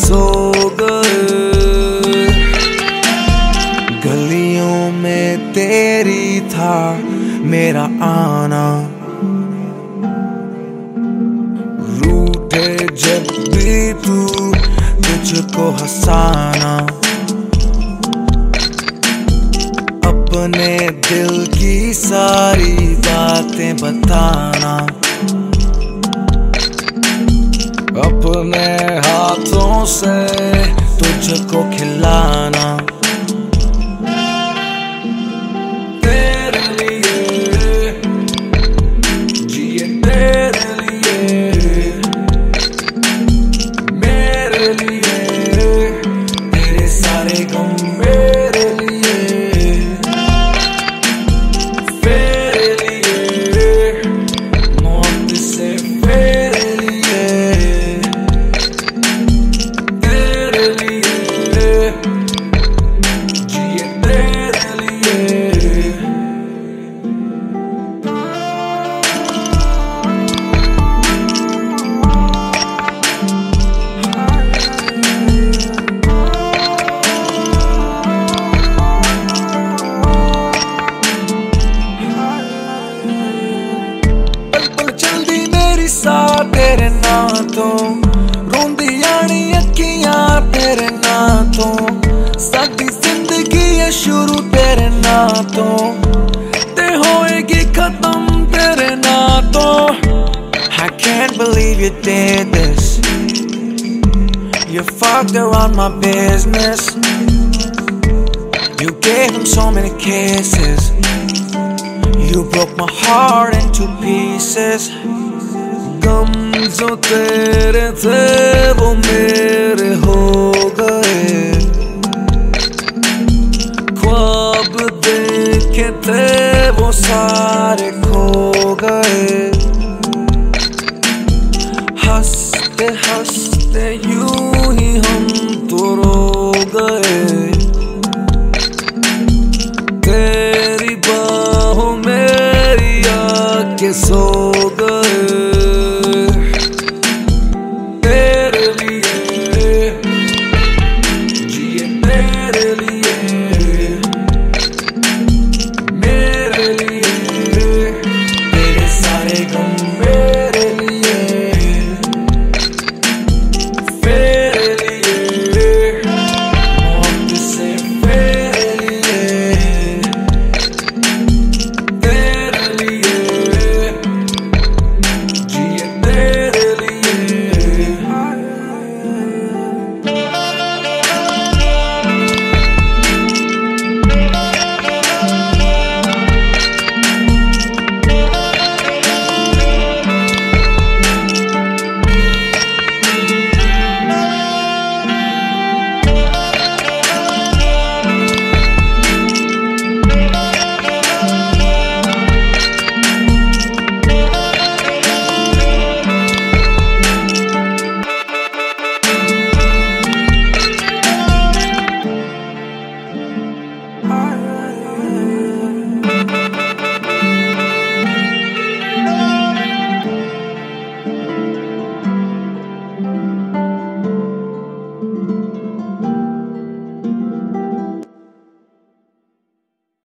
सो गए। गलियों में तेरी था मेरा आना, रूठे जब भी तू तुझको हंसाना, अपने दिल की सारी बातें बताना, अपने हाथों से तुझको खिलाना। तेरे लिए जिए, तेरे लिए मेरे लिए, तेरे सारे गम मेरे लिए, तेरे लिए मौत से मेरे लिए, तेरे लिए जिए, तेरे लिए। साथ तेरे नातों रोंदी आनी अखियां तेरे नातों, साडी जिंदगी है शुरू तेरे नातों, ते होएगी खत्म तेरे नातों। I can't believe you did this, you fucked around my business, you gave him so many kisses, you broke my heart into pieces। गम जो तेरे थे वो मेरे हो गए, ख्वाब देखे थे वो सारे खो गए, हंसते हंसते यूं ही हम तो रो